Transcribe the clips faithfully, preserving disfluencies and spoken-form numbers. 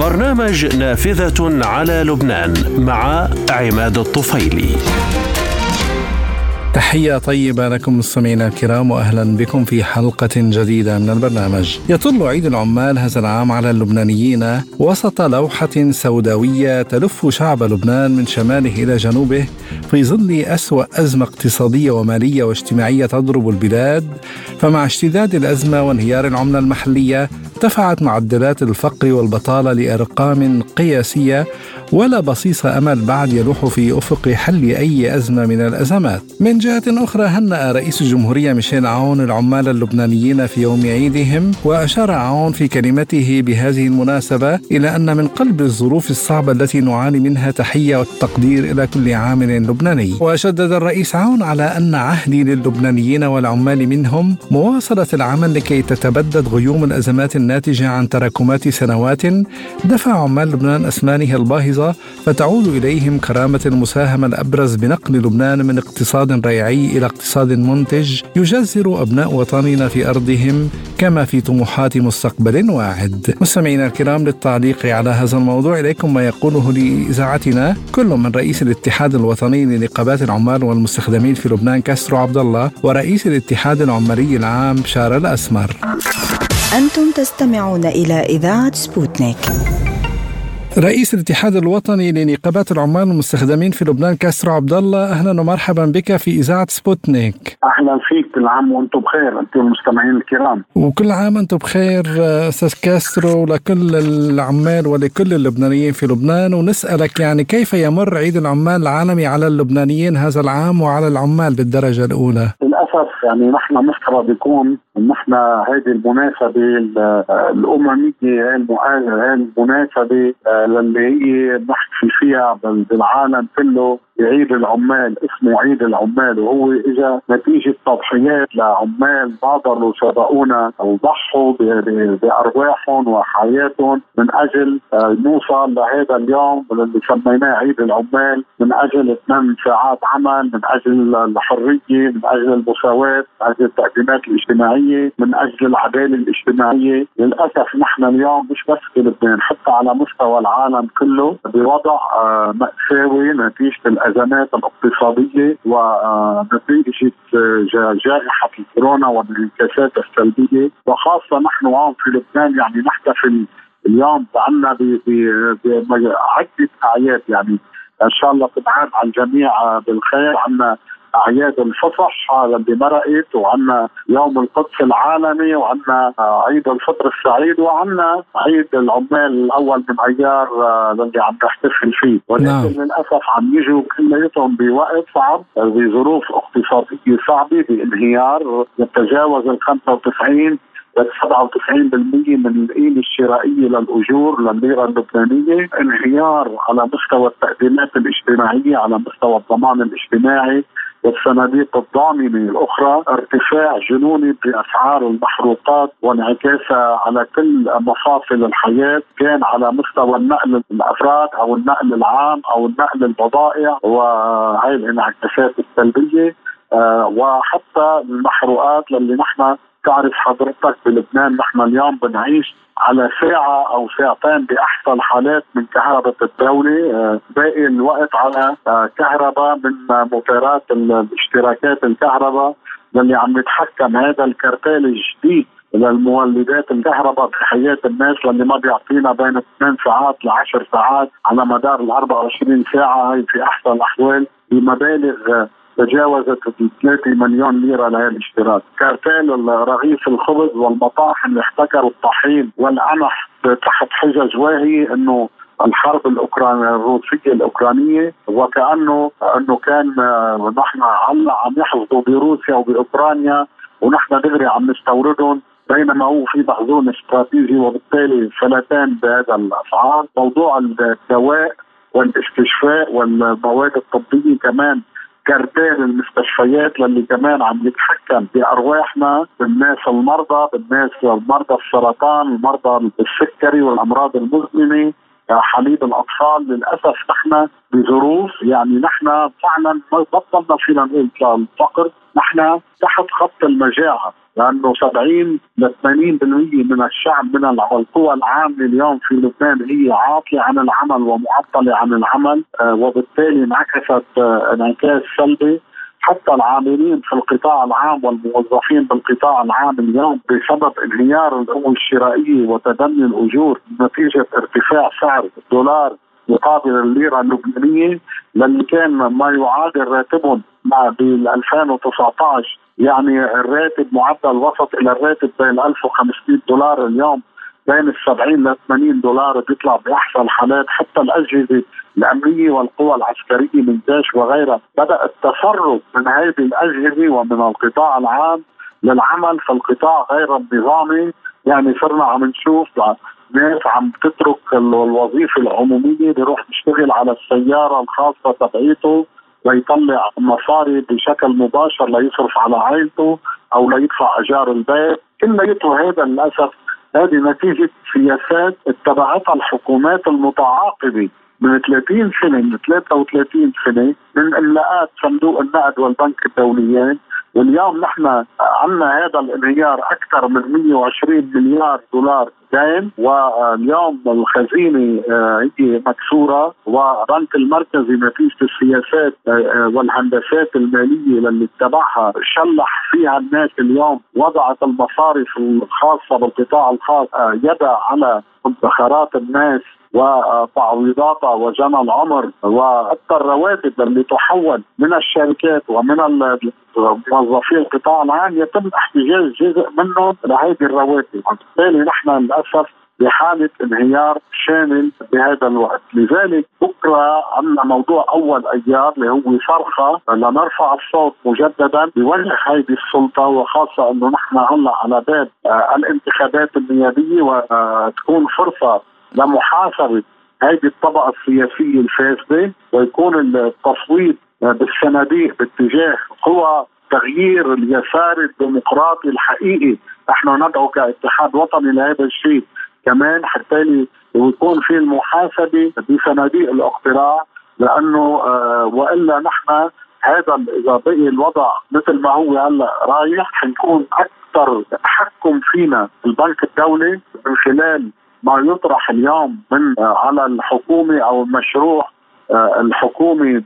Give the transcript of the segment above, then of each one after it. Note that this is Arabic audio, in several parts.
برنامج نافذة على لبنان مع عماد الطفيلي. تحية طيبة لكم مستمعينا الكرام، وأهلا بكم في حلقة جديدة من البرنامج. يطل عيد العمال هذا العام على اللبنانيين وسط لوحة سوداوية تلف شعب لبنان من شماله إلى جنوبه في ظل أسوأ أزمة اقتصادية ومالية واجتماعية تضرب البلاد. فمع اشتداد الأزمة وانهيار العملة المحلية ارتفعت معدلات الفقر والبطالة لأرقام قياسية، ولا بصيص أمل بعد يلوح في أفق حل أي أزمة من الأزمات. من جهة أخرى، هنأ رئيس الجمهورية ميشيل عون العمال اللبنانيين في يوم عيدهم، وأشار عون في كلمته بهذه المناسبة إلى أن من قلب الظروف الصعبة التي نعاني منها تحية والتقدير إلى كل عامل لبناني. وشدد الرئيس عون على أن عهدي للبنانيين والعمال منهم مواصلة العمل لكي تتبدد غيوم الأزمات الناتجة عن تراكمات سنوات دفع عمال لبنان أسنانها الباهظة، فتعود إليهم كرامة المساهمة الأبرز بنقل لبنان من اقتصاد ريعي إلى اقتصاد منتج يجزر أبناء وطننا في أرضهم كما في طموحات مستقبل واعد. مستمعينا الكرام، للتعليق على هذا الموضوع إليكم ما يقوله لإذاعتنا كل من رئيس الاتحاد الوطني لنقابات العمال والمستخدمين في لبنان كاسترو عبد الله، ورئيس الاتحاد العمالي العام بشار الأسمر. أنتم تستمعون إلى إذاعة سبوتنيك. رئيس الاتحاد الوطني لنقابات العمال والمستخدمين في لبنان كاسترو عبد الله، اهلا ومرحبا بك في اذاعه سبوتنيك. اهلا فيك، كل عام وانتم بخير انتم المستمعين الكرام. وكل عام انتم بخير استاذ كاسترو، لكل العمال ولكل اللبنانيين في لبنان. ونسالك يعني كيف يمر عيد العمال العالمي على اللبنانيين هذا العام وعلى العمال بالدرجه الاولى؟ للاسف يعني نحن مفترض يكون نحن هذه المناسبه الامميه، هذه المناسبه اللي هي نحكي فيها بالعالم كله بعيد العمال، اسمه عيد العمال، وهو اجى نتيجه تضحيات لعمال قدروا سبقونا او ضحوا بارواحهم وحياتهم من اجل نوصل لهذا اليوم اللي سميناه عيد العمال، من اجل ثمان ساعات عمل، من اجل الحريه، من اجل المساواه، من اجل التقديمات الاجتماعيه، من اجل العداله الاجتماعيه. للاسف نحن اليوم مش بس في لبنان، حتى على مستوى العالم كله بوضع مأساوي نتيجه الأزمات الاقتصادية ونتيجة جائحة الكورونا والانعكاسات السلبية. وخاصة نحن هون في لبنان يعني نحتفل اليوم عنا بعدة أعياد، يعني إن شاء الله تنعاد على الجميع بالخير. عنا أعياد الفصح اللي مرقت، وعنا يوم القدس العالمي، وعنا عيد الفطر السعيد، وعنا عيد العمال الأول من أيار اللي عم نحتفل فيه. ولكن نعم. للأسف عم يجوا كلياتهم بوقت صعب، بظروف اقتصادية صعبة، بانهيار يتجاوز ال خمسة وتسعين ل سبعة وتسعين بالمئة من القيمة الشرائية للأجور للليرة اللبنانية، انهيار على مستوى التقديمات الاجتماعية، على مستوى الضمان الاجتماعي والصناديق الضامنة الأخرى، ارتفاع جنوني بأسعار المحروقات وانعكاسها على كل مفاصل الحياة، كان على مستوى النقل الأفراد أو النقل العام أو النقل البضائع، وهي الانعكاسات السلبية. أه وحتى المحروقات اللي نحن تعرف حضرتك بلبنان نحن اليوم بنعيش على ساعة أو ساعتين بأحسن الحالات من كهرباء الدولة، أه باقي الوقت على أه كهرباء من موتورات الاشتراكات الكهرباء اللي عم يتحكم هذا الكرتال الجديد للمولدات الكهرباء في حياة الناس، اللي ما بيعطينا بين ثمان ساعات لعشر ساعات على مدار ال أربعة وعشرين ساعة. هي في أحسن الأحوال بمبالغ تجاوزت ثلاثة مليون ليرة لهذا الاشتراك. كارتال رغيف الخبز والمطاحن اللي احتكروا الطحين والقمح تحت حجج واهية انه الحرب الاوكرانيه الروسيه الاوكرانيه، وكانه انه كان نحن هلا عم يحصدوا بروسيا وباوكرانيا ونحن دغري عم نستوردهم، بينما هو في مخزون استراتيجي وبالتالي فلتان بهذا الاسعار. موضوع الدواء والاستشفاء والمواد الطبيه كمان، كارتال المستشفيات اللي كمان عم يتحكم بأرواحنا، بالناس المرضى، بالناس المرضى السرطان، المرضى السكري والأمراض المزمنة، حليب الأطفال. للأسف نحن بظروف يعني نحن فعلا ما بطلنا فينا نقول الفقر، نحن تحت خط المجاعة، لأنه سبعين ل ثمانين بالمئة من الشعب من القوى العامة اليوم في لبنان هي عاطلة عن العمل ومعطلة عن العمل، آه وبالتالي انعكست آه انعكاس سلبي. حتى العاملين في القطاع العام والموظفين بالقطاع العام اليوم بسبب انهيار القوة الشرائية وتدني الأجور نتيجة ارتفاع سعر الدولار مقابل الليرة اللبنانية، للي كان ما يعادل راتبهم بال ألفين وتسعة عشر، يعني الراتب معدل وسط إلى الراتب بين ألف وخمسمئة دولار، اليوم بين السبعين ل ثمانين دولار بيطلع بأحسن الحالات. حتى الأجهزة الأمنية والقوى العسكرية من جيش وغيرها بدأ التسرب من هذه الأجهزة ومن القطاع العام للعمل في القطاع غير النظامي. يعني صرنا عم نشوف ناس عم تترك الوظيفة العمومية بيروح يشتغل على السيارة الخاصة تبعيته ويطلع مصاري بشكل مباشر ليصرف على عائلته أو ليدفع أجار البيت. كلياته هذا للأسف هذه نتيجة سياسات اتبعتها الحكومات المتعاقبة من ثلاثين سنة، من ثلاثة وثلاثين سنة، من إملاءات صندوق النقد والبنك الدوليين. واليوم نحن عندنا هذا الانهيار أكثر من مئة وعشرين مليار دولار دين، واليوم الخزينة هي مكسورة، وبنك المركزي نتيجة السياسات والهندسات المالية اللي اتبعها شلح فيها الناس. اليوم وضعت المصارف الخاصة بالقطاع الخاص يدها على مدخرات الناس وتعويضاتها وجنى العمر، وحتى الرواتب اللي تحول من الشركات ومن موظفي القطاع العام يتم احتجاز جزء منهم لهذه الرواتب. وبالتالي نحن للاسف بحالة انهيار شامل بهذا الوقت. لذلك بكرة عندنا موضوع أول أيار اللي هو صرخة لنرفع الصوت مجددا بوجه هذه السلطة، وخاصة أنه نحن هلا على باب آه الانتخابات النيابية، وتكون فرصة لمحاسبة هذه الطبقة السياسية الفاسدة، ويكون التصويت بالصناديق باتجاه قوى تغيير اليسار الديمقراطي الحقيقي. نحن ندعو كاتحاد وطني لهذا الشيء كمان، حتى يكون في المحاسبة بصناديق الاقتراع، لأنه آه وإلا نحن هذا إذا بقي الوضع مثل ما هو هلا رايح حنكون أكثر تحكم فينا البنك الدولي من خلال ما يطرح اليوم من آه على الحكومة أو المشروع آه الحكومي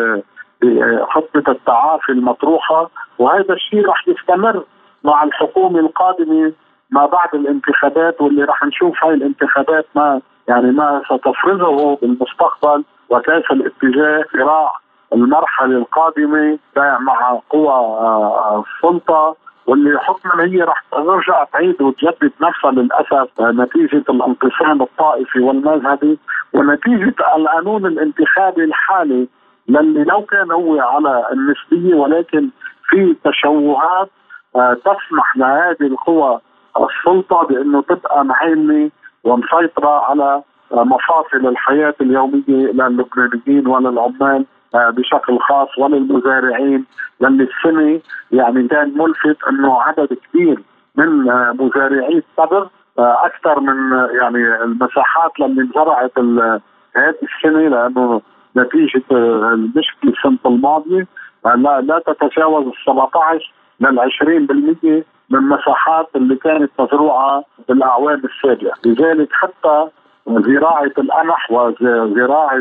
بخطة التعافي المطروحة. وهذا الشيء رح يستمر مع الحكومة القادمة ما بعد الانتخابات، واللي رح نشوف هاي الانتخابات ما يعني ما ستفرزه بالمستقبل، وكيف الاتجاه صراع المرحلة القادمة مع قوى السلطة، واللي حكما هي رح ترجع تعيد وتجدد نفسها للأسف نتيجة الانقسام الطائفي والمذهبي ونتيجة القانون الانتخابي الحالي، للي لو كان هو على النسبية ولكن في تشوهات تسمح لهذه القوى السلطة بأنه تبقى مهيمنة ومسيطرة على مفاصل الحياة اليومية للبنانيين وللعمال بشكل خاص وللمزارعين. لأن السنة يعني كان ملفت أنه عدد كبير من مزارعي الصبر أكثر من يعني المساحات اللي انزرعت هذه السنة، لأنه نتيجة المشكلة السنة الماضية لا, لا تتجاوز السبعة عشر للعشرين بالمئة من مساحات اللي كانت مزروعة بالأعوام السابقة. لذلك حتى زراعة القمح وزراعة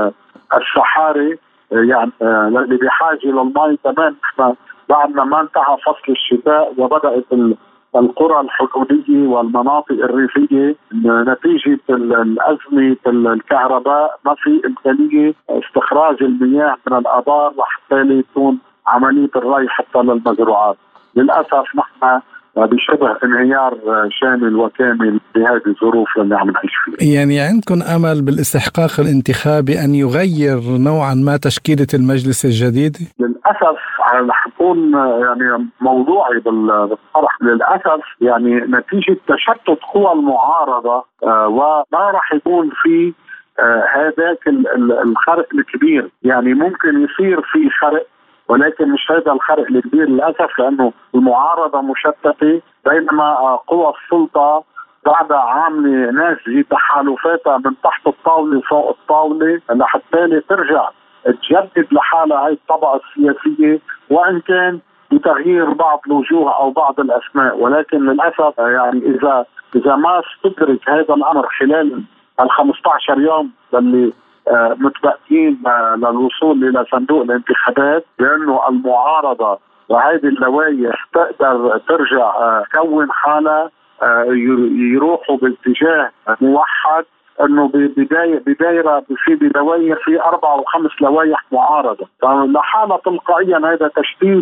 الصحاري يعني اللي بحاجة للماء كمان احنا بعدنا ما انتهى فصل الشتاء وبدأت القرى الحدودية والمناطق الريفية نتيجة الأزمة الكهرباء ما في إمكانية استخراج المياه من الآبار وحتى تكون عملية الري حتى للمزروعات. للأسف نحن بشبه انهيار شامل وكامل بهذه الظروف اللي عم نعيش فيها. يعني عندكم أمل بالاستحقاق الانتخابي أن يغير نوعا ما تشكيلة المجلس الجديد؟ للأسف رح يكون يعني موضوعي بالطرح. للأسف يعني نتيجة تشتت قوى المعارضة وما رح يكون في هذاك الخرق الكبير. يعني ممكن يصير في خرق ولكن مش هذا الخرق الكبير للأسف، لأنه المعارضة مشتتة بينما قوى السلطة بعدها عامله ناس جي تحالفاتها من تحت الطاوله فوق الطاوله لحتى ترجع تجدد لحالها هاي الطبقه السياسيه، وان كان بتغيير بعض الوجوه او بعض الاسماء. ولكن للاسف يعني اذا اذا ما استدرك هذا الامر خلال ال خمسة عشر يوم اللي آه متبقيين آه للوصول الى صندوق الانتخابات، لانه المعارضه وهذه اللوائح تقدر ترجع آه تكون حالها آه يروحوا باتجاه موحد، انه بدايه بدايره في بدوائر في اربع وخمس لوائح معارضه، فلحالة تلقائيا هذا تشتيت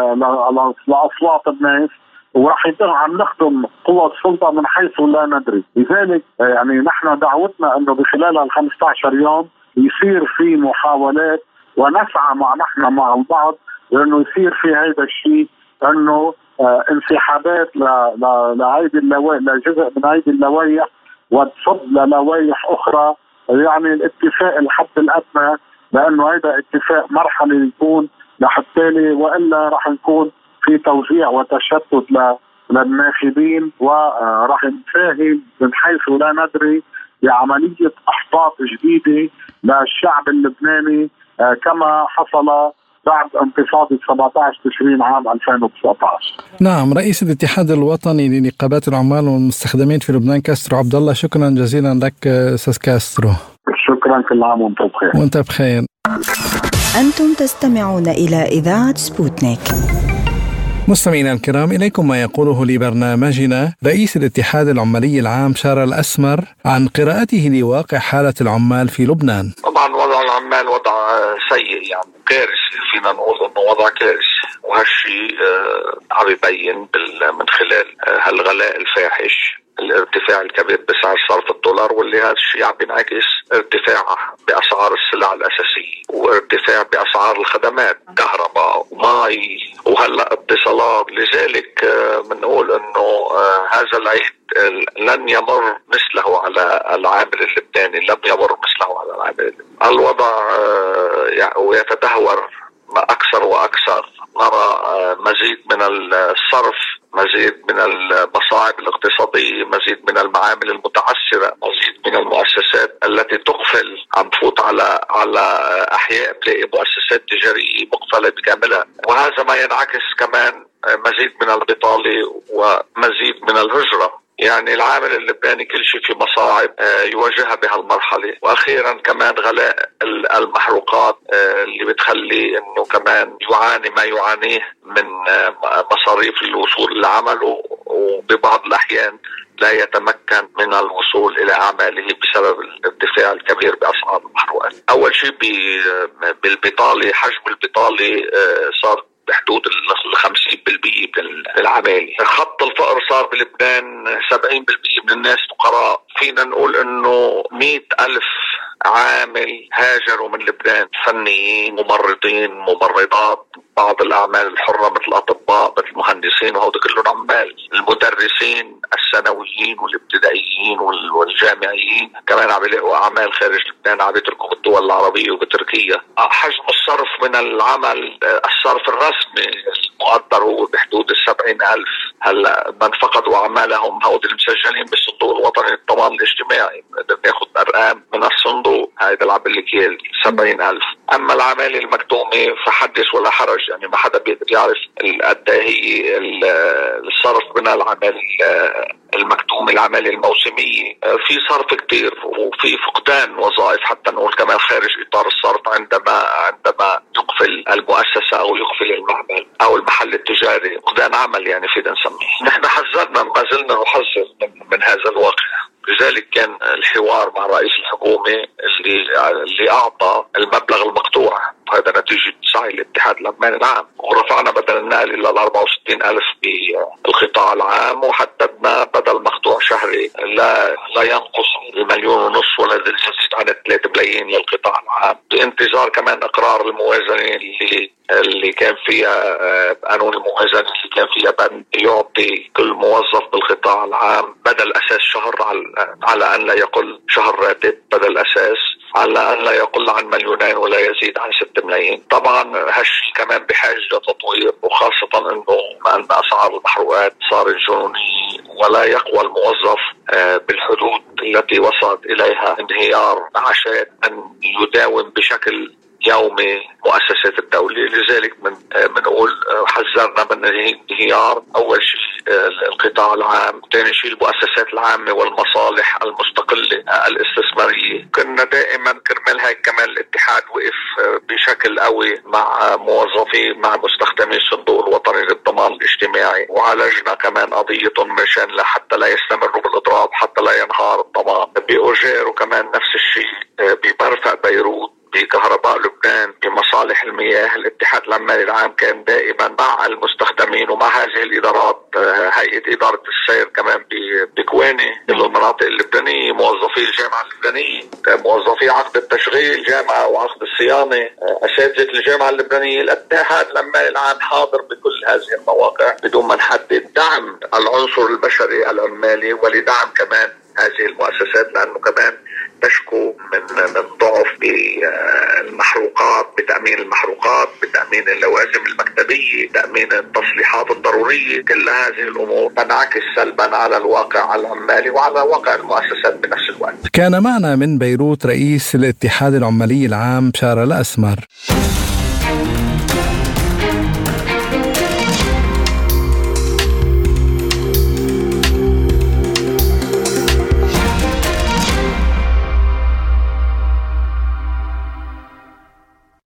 لاصوات الناس، وراح يتم عم نخدم قوى السلطه من حيث لا ندري. لذلك يعني نحن دعوتنا انه بخلال ال خمسة عشر يوم يصير في محاولات، ونسعى مع نحن مع البعض لانه يصير في هذا الشيء، انه آه انسحابات لهيدي اللوائح، لجزء من هيدي اللوائح وتصب للوائح اخرى، يعني الاتفاق الحد الادنى، لانه هذا اتفاق مرحلي يكون لحتى والا راح نكون في توزيع وتشتت للناخبين، وراح نساهم من حيث لا ندري بعمليه احباط جديده للشعب اللبناني كما حصل بعد انتفاضة سبعة عشر تشرين عام ألفين وتسعة عشر. نعم، رئيس الاتحاد الوطني لنقابات العمال والمستخدمين في لبنان كاسترو عبد الله، شكرا جزيلا لك استاذ كاسترو. شكرا، كل عام وانت بخير. وانت بخير. أنتم تستمعون إلى إذاعة سبوتنيك. مستمعينا الكرام، إليكم ما يقوله لبرنامجنا رئيس الاتحاد العمالي العام شارل الأسمر عن قراءته لواقع حالة العمال في لبنان. طبعا وضع العمال وضع سيء، يعني كارثي، فينا نقول انه وضع كارثي، وهالشيء عم يبين من خلال هالغلاء الفاحش، الارتفاع الكبير بسعر صرف الدولار، واللي هذا الشيء عم ينعكس ارتفاع باسعار السلع الاساسيه، وارتفاع باسعار الخدمات، كهرباء وماء وهلا اتصالات. لذلك بنقول انه هذا العيد لن يمر مثله على العامل اللبناني، لم يمر مثله على العامل اللبناني. الوضع يتدهور اكثر واكثر، نرى مزيد من الصرف، مزيد من المصاعب الاقتصادية، مزيد من المعامل المتعثرة، مزيد من المؤسسات التي تقفل، عم تفوت على على أحياء بلاقي مؤسسات تجارية مقفلة بكاملها، وهذا ما ينعكس كمان مزيد من البطالة ومزيد من الهجرة. يعني العامل اللبناني كل شيء في مصاعب يواجهها بهالمرحلة. وأخيرا كمان غلاء المحروقات اللي بتخلي أنه كمان يعاني ما يعانيه من مصاريف الوصول لعمله، وببعض الأحيان لا يتمكن من الوصول إلى أعماله بسبب الارتفاع الكبير بأسعار المحروقات. أول شيء بالبطالة، حجم البطالة صار بحدود ال خمسين بالمئة من العمالة. خط الفقر صار بلبنان سبعين بالمئة من الناس فقراء. فينا نقول انه مئة ألف عامل هاجروا من لبنان، فنيين، ممرضين، ممرضات، بعض الأعمال الحرة مثل الأطباء، مثل المهندسين، وهذا كلهم عمال. المدرسين الثانويين والابتدائيين والجامعيين كمان عم يلاقوا أعمال خارج لبنان، عم يتركوا بالدول العربية وبتركيا. حجم الصرف من العمل، الصرف الرسمي المقدر هو بحدود السبعين ألف. هلا من فقدوا أعمالهم هؤلاء المسجلين بالصندوق الوطني للضمان الاجتماعي، بدنا ناخذ أرقام من الصندوق، هيدا العب اللي سبعين ألف. أما العمالة المكتومة فحدث ولا حرج، يعني ما حدا بيقدر يعرف قد هي الصرف من العمال المكتومة، العمالة الموسمية. في صرف كتير وفي فقدان وظائف، حتى نقول كمان خارج إطار الصرف، عندما عندما يقفل المؤسسة أو يقفل المعمل أو المحل التجاري، فقدان عمل يعني فينا نسميه. نحن حذرنا، ما زلنا نحذر من, من هذا الواقع. لذلك كان الحوار مع رئيس الحكومة اللي اللي أعطى المبلغ المقطوع، هذا نتيجة سعي الاتحاد العمالي العام، ورفعنا بدل النقل إلى أربعة وستين ألف بالقطاع العام، وحددنا بدل مقطوع شهري لا لا ينقص المليون ونص ولا يزيد عن ثلاثة ملايين للقطاع العام، بانتظار كمان إقرار الموازنة اللي اللي كان فيها قانون الموازنة اللي كان فيها بند يعطي كل موظف بالقطاع العام بدل أساس شهر على على أن لا يقل شهر راتب، بدل أساس على أن لا يقل عن مليونين ولا يزيد عن ستة ملايين. طبعا هالشيء كمان بحاجة لتطوير، وخاصة أنه أن أسعار المحروقات صارت جنونية ولا يقوى الموظف بالحدود التي وصلت إليها انهيار معاشات أن يداوم بشكل يومي مؤسسة الدولة. لذلك من بنقول حذرنا من انهيار أول شيء القطاع العام، ثاني شيء المؤسسات العامة والمصالح المستقلة الاستثمارية. كنا دائما كرمال هاي كمان الاتحاد وقف بشكل قوي مع موظفي مع مستخدمي الصندوق الوطني للضمان الاجتماعي، وعالجنا كمان قضيتهم مشان حتى لا يستمروا بالإضراب، حتى لا ينهار الضمان. بأوجير وكمان نفس الشيء بمرفأ بيروت، بكهرباء لبنان، بمصالح المياه. الاتحاد العمالي العام كان دائما مع المستخدمين ومع هذه الإدارات. هيئة إدارة السير كمان بكواني، المناطق اللبنانية، موظفي الجامعة اللبنانية، موظفي عقد التشغيل الجامعة وعقد الصيانة، أساتذة الجامعة اللبنانية. الاتحاد العمالي العام حاضر بكل هذه المواقع بدون ما نحدد، دعم العنصر البشري العمالي ولدعم كمان هذه المؤسسات، لأنه كمان تشكو من من ضعف بالمحروقات، بتأمين المحروقات، بتأمين اللوازم المكتبية، تأمين التصليحات الضرورية. كل هذه الأمور تنعكس سلبا على الواقع العمالي وعلى واقع المؤسسات بنفس الوقت. كان معنا من بيروت رئيس الاتحاد العمالي العام بشار الأسمر.